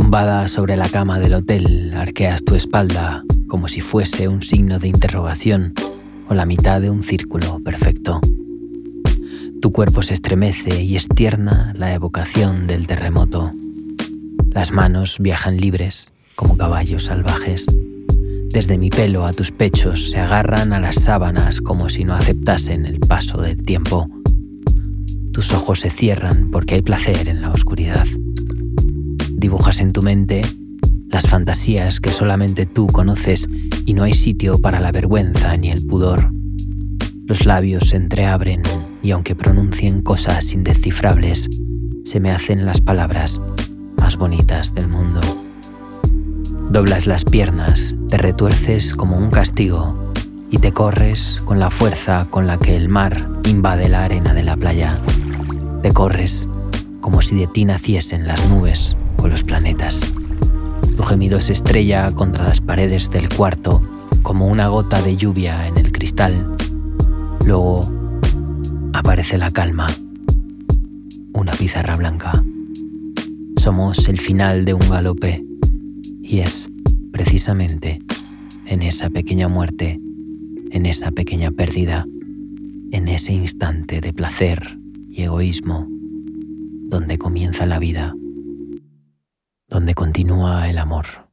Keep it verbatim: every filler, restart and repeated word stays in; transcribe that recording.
Tumbada sobre la cama del hotel, arqueas tu espalda como si fuese un signo de interrogación o la mitad de un círculo perfecto. Tu cuerpo se estremece y es tierna la evocación del terremoto. Las manos viajan libres como caballos salvajes. Desde mi pelo a tus pechos se agarran a las sábanas como si no aceptasen el paso del tiempo. Tus ojos se cierran porque hay placer en la oscuridad. Dibujas en tu mente las fantasías que solamente tú conoces y no hay sitio para la vergüenza ni el pudor. Los labios se entreabren y aunque pronuncien cosas indescifrables, se me hacen las palabras más bonitas del mundo. Doblas las piernas, te retuerces como un castigo y te corres con la fuerza con la que el mar invade la arena de la playa. Te corres como si de ti naciesen las nubes o los planetas. Tu gemido se estrella contra las paredes del cuarto como una gota de lluvia en el cristal. Luego aparece la calma, una pizarra blanca. Somos el final de un galope y es precisamente en esa pequeña muerte, en esa pequeña pérdida, en ese instante de placer y egoísmo, donde comienza la vida, donde continúa el amor.